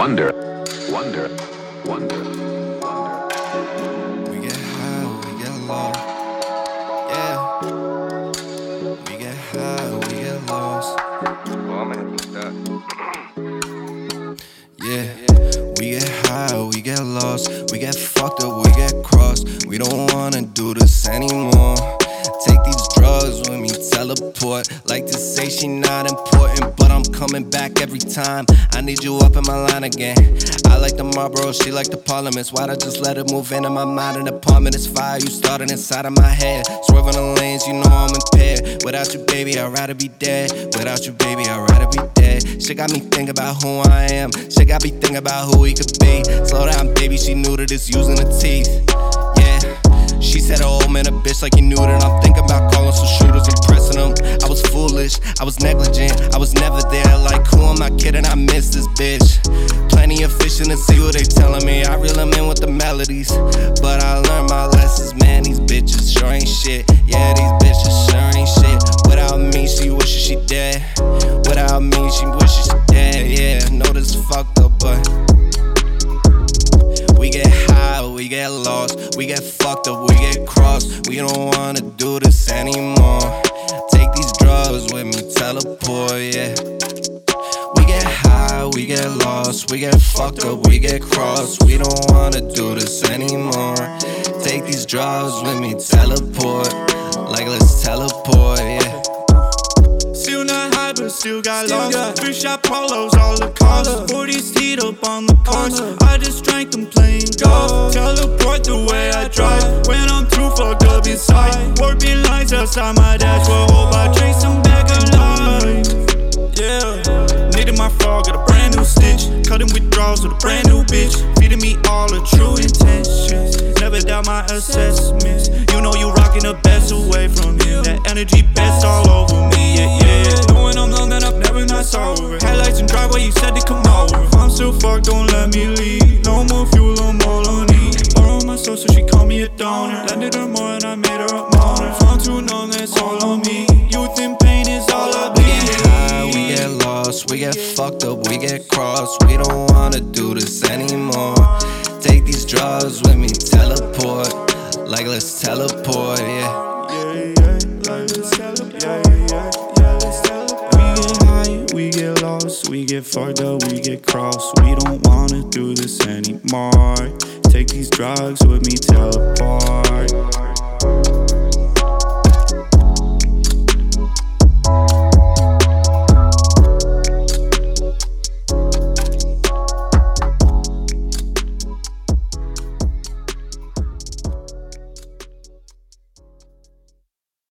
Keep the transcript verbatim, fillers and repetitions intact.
wonder, wonder, wonder. We get high, we get low. Yeah. We get high, we get lost. Oh, I'm gonna hit that. Yeah. We get high, we get lost. We get fucked up, we get crossed. We don't wanna do this anymore. Take these drugs with me, teleport. Like to say she not important, but I'm coming back every time. I need you up in my line again. I like the Marlboro, she like the Parliaments. Why'd I just let it move into my mind? An apartment is fire, you started inside of my head. Swerving the lanes, you know I'm impaired. Without you, baby, I'd rather be dead. Without you, baby, I'd rather be dead. Shit got me thinking about who I am. Shit got me thinking about who we could be. Slow down, baby, she knew that it's using her teeth. Yeah. She said, oh man, a bitch like you knew that. I'm thinking about calling some shooters and pressing them. I was foolish, I was negligent, I was never there. Like, who am I kidding? I miss this bitch. Plenty of fish in the sea, what they telling me. I reel them in with the melodies, but I learned my lessons, man. These bitches sure ain't shit. Yeah, these bitches sure ain't shit. Without me, she wishes she dead. Without me, she wishes she dead. Yeah, know this fucked up, but we get high, we get lost. We get fucked up, we get crossed. We don't wanna do this anymore. Take these drugs with me, teleport, yeah. We get high, we get lost. We get fucked up, we get crossed. We don't wanna do this anymore. Take these drugs with me, teleport. Like let's teleport, yeah. Still not high, but still got still lost. Got three shot polos, all the cost. forties teed up on the coast. I just drank them playing golf. Teleport the way I drive when I'm too fucked up inside. Warping lines outside my dashboard. Hope I chase them back alive. Yeah. Needed my frog, got a brand new stitch. Cutting withdrawals with a brand new bitch. Feeding me all the true intentions. Never doubt my assessments. You know you rocking the best away from him. That energy best all over me, yeah, yeah. Knowing I'm long and I've never not sober. Headlights and driveway, you said to come over. If I'm still fucked, don't let me leave. No more fuel, I'm all on E. Borrow my soul, so she called me a donor. Lended her more and I made her a moaner. If I'm too numb, that's all on me. Youth and pain is all I be. We get high, we get lost. We get fucked up, we get crossed. We don't wanna do this anymore. Take these drugs with me, teleport. Like let's teleport, yeah. Yeah, yeah, like let's teleport. Yeah, yeah, yeah, let's teleport. We get high, we get lost. We get fucked up, we get crossed. We don't wanna do this anymore. Take these drugs with me, teleport.